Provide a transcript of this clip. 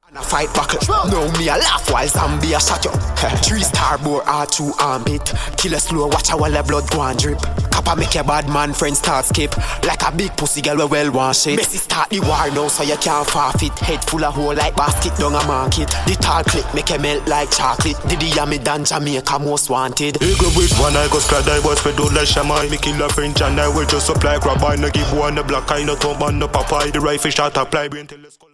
And a fight buckle. Now me a laugh while zombie a shot you. 3-star bore R2 armpit. Kill a slow watch a while the blood go and drip. Kappa make a bad man friend start skip. Like a big pussy girl we well want shit. Messi start the war now so you can't forfeit. Head full of hole like basket down a market. The tall clip make a melt like chocolate. Diddy and me dan Jamaica most wanted. Eagle with one eye go spread I was fed like Shamai. Me kill a French and I will just supply grab by. No give one the black eye no thumb on the Popeye. The rifle shot apply brain telescope.